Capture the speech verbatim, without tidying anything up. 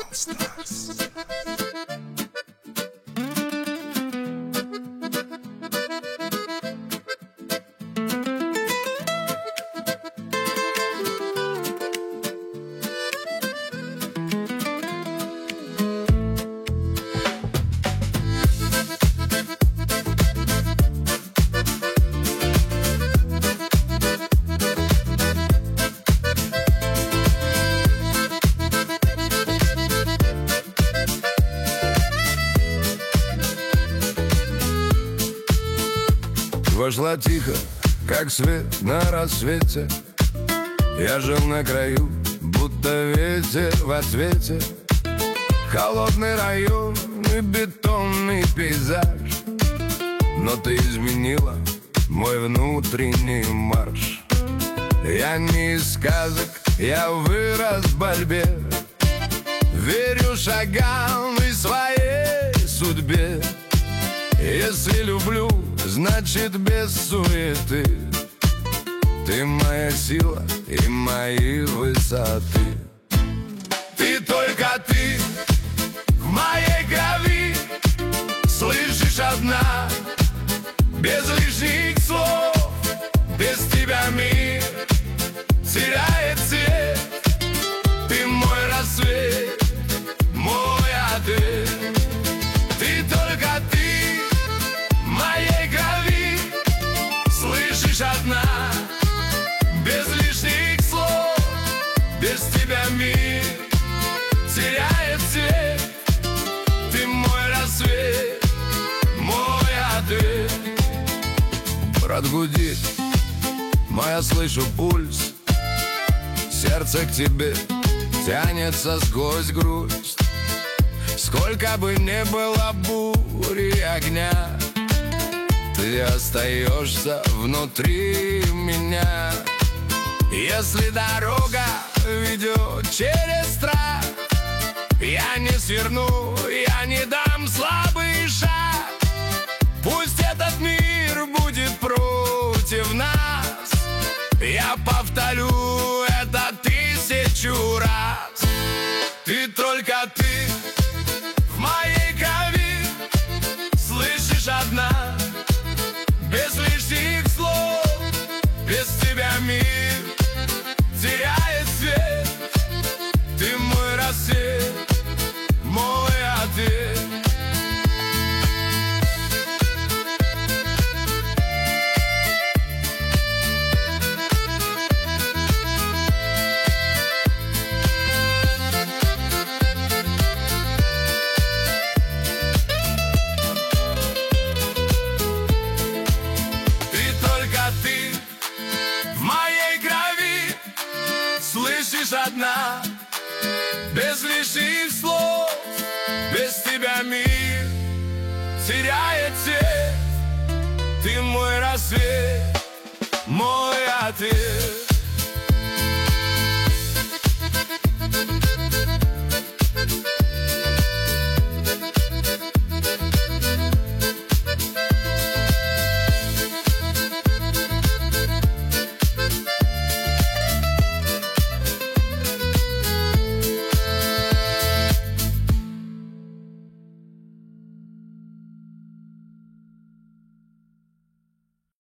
Вошла тихо, как свет на рассвете. Я жил на краю, будто ветер в ответе. Холодный район и бетонный пейзаж. Но ты изменила мой внутренний марш. Я не из сказок, я вырос в борьбе. Верю шагам и своей судьбе. Если люблю, значит без суеты. Ты моя сила и мои высоты. Ты только ты в моей крови. Слышишь, одна, без лишних слов. Без тебя мир теряет цвет. Ты мой рассвет, мой ответ. Ты только ты моей крови. Слышишь, одна, без лишних слов. Без тебя мир теряет цвет. Ты мой рассвет, мой ответ. Брат, гудит, моя слышу пульс. Сердце к тебе тянется сквозь грусть. Сколько бы ни было бури огня, ты остаешься внутри меня. Если дорога ведет через страх, я не сверну, я не дам слабый шаг. Пусть этот мир будет против нас, я повторю это тысячу раз. Ты только ты в моей крови. Слышишь, одна, без лишних слов. Без тебя мир теряет свет. Ты мой рассвет, мой ответ. Слышишь, одна, без лишних слов. Без тебя мир теряет цвет. Ты мой рассвет.